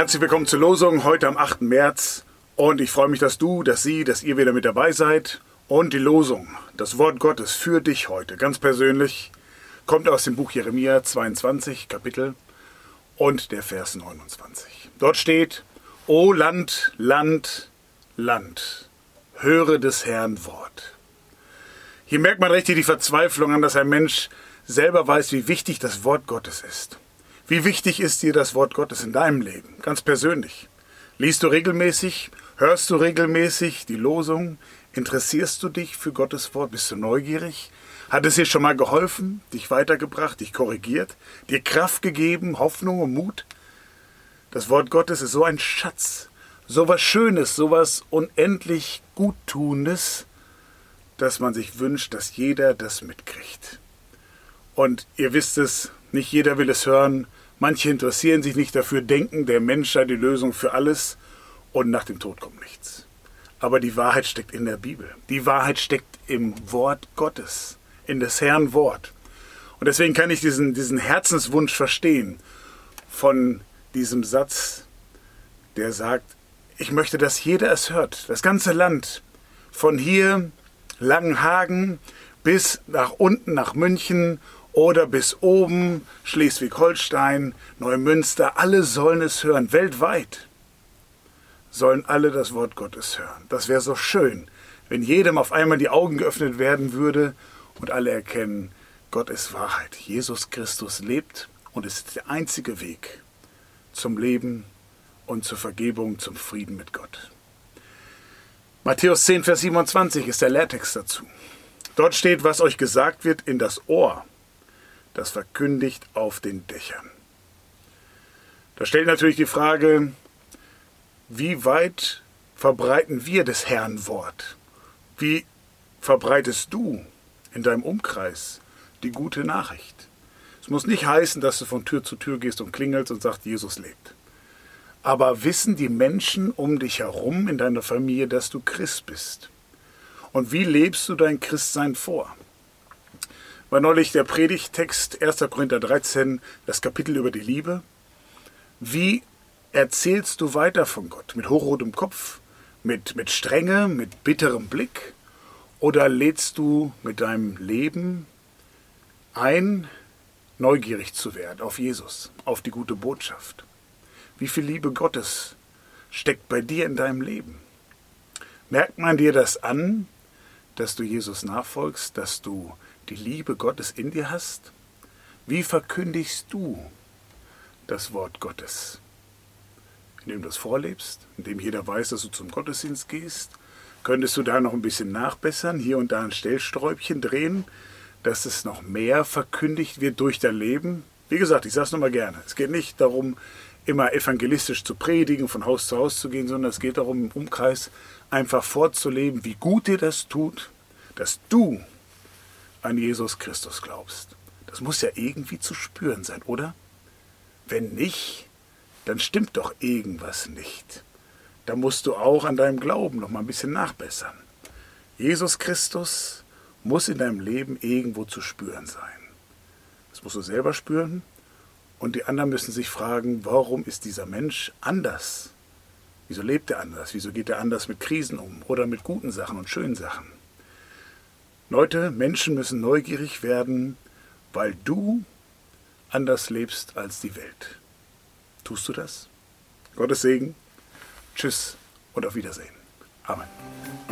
Herzlich willkommen zur Losung heute am 8. März und ich freue mich, dass du, dass Sie, dass ihr wieder mit dabei seid. Und die Losung, das Wort Gottes für dich heute, ganz persönlich, kommt aus dem Buch Jeremia 22, Kapitel und der Vers 29. Dort steht: O Land, Land, Land, höre des Herrn Wort. Hier merkt man richtig die Verzweiflung an, dass ein Mensch selber weiß, wie wichtig das Wort Gottes ist. Wie wichtig ist dir das Wort Gottes in deinem Leben, ganz persönlich? Liest du regelmäßig? Hörst du regelmäßig die Losung? Interessierst du dich für Gottes Wort? Bist du neugierig? Hat es dir schon mal geholfen, dich weitergebracht, dich korrigiert, dir Kraft gegeben, Hoffnung und Mut? Das Wort Gottes ist so ein Schatz, so was Schönes, so was unendlich Guttunendes, dass man sich wünscht, dass jeder das mitkriegt. Und ihr wisst es, nicht jeder will es hören. Manche interessieren sich nicht dafür, denken, der Mensch sei die Lösung für alles und nach dem Tod kommt nichts. Aber die Wahrheit steckt in der Bibel. Die Wahrheit steckt im Wort Gottes, in des Herrn Wort. Und deswegen kann ich diesen Herzenswunsch verstehen von diesem Satz, der sagt, ich möchte, dass jeder es hört, das ganze Land, von hier, Langenhagen, bis nach unten, nach München oder bis oben, Schleswig-Holstein, Neumünster, alle sollen es hören, weltweit sollen alle das Wort Gottes hören. Das wäre so schön, wenn jedem auf einmal die Augen geöffnet werden würde und alle erkennen, Gott ist Wahrheit. Jesus Christus lebt und es ist der einzige Weg zum Leben und zur Vergebung, zum Frieden mit Gott. Matthäus 10, Vers 27 ist der Lehrtext dazu. Dort steht, was euch gesagt wird in das Ohr, das verkündigt auf den Dächern. Da stellt natürlich die Frage, wie weit verbreiten wir des Herrn Wort? Wie verbreitest du in deinem Umkreis die gute Nachricht? Es muss nicht heißen, dass du von Tür zu Tür gehst und klingelst und sagst, Jesus lebt. Aber wissen die Menschen um dich herum in deiner Familie, dass du Christ bist? Und wie lebst du dein Christsein vor? War neulich der Predigttext 1. Korinther 13, das Kapitel über die Liebe. Wie erzählst du weiter von Gott? Mit hochrotem Kopf, mit Strenge, mit bitterem Blick? Oder lädst du mit deinem Leben ein, neugierig zu werden auf Jesus, auf die gute Botschaft? Wie viel Liebe Gottes steckt bei dir in deinem Leben? Merkt man dir das an, dass du Jesus nachfolgst, dass du die Liebe Gottes in dir hast? Wie verkündigst du das Wort Gottes? Indem du es vorlebst, indem jeder weiß, dass du zum Gottesdienst gehst? Könntest du da noch ein bisschen nachbessern, hier und da ein Stellsträubchen drehen, dass es noch mehr verkündigt wird durch dein Leben? Wie gesagt, ich sage es nochmal gerne, es geht nicht darum, immer evangelistisch zu predigen, von Haus zu Haus zu gehen, sondern es geht darum, im Umkreis einfach vorzuleben, wie gut dir das tut, dass du an Jesus Christus glaubst. Das muss ja irgendwie zu spüren sein, oder? Wenn nicht, dann stimmt doch irgendwas nicht. Da musst du auch an deinem Glauben noch mal ein bisschen nachbessern. Jesus Christus muss in deinem Leben irgendwo zu spüren sein. Das musst du selber spüren und die anderen müssen sich fragen, warum ist dieser Mensch anders? Wieso lebt er anders? Wieso geht er anders mit Krisen um oder mit guten Sachen und schönen Sachen? Leute, Menschen müssen neugierig werden, weil du anders lebst als die Welt. Tust du das? Gottes Segen. Tschüss und auf Wiedersehen. Amen.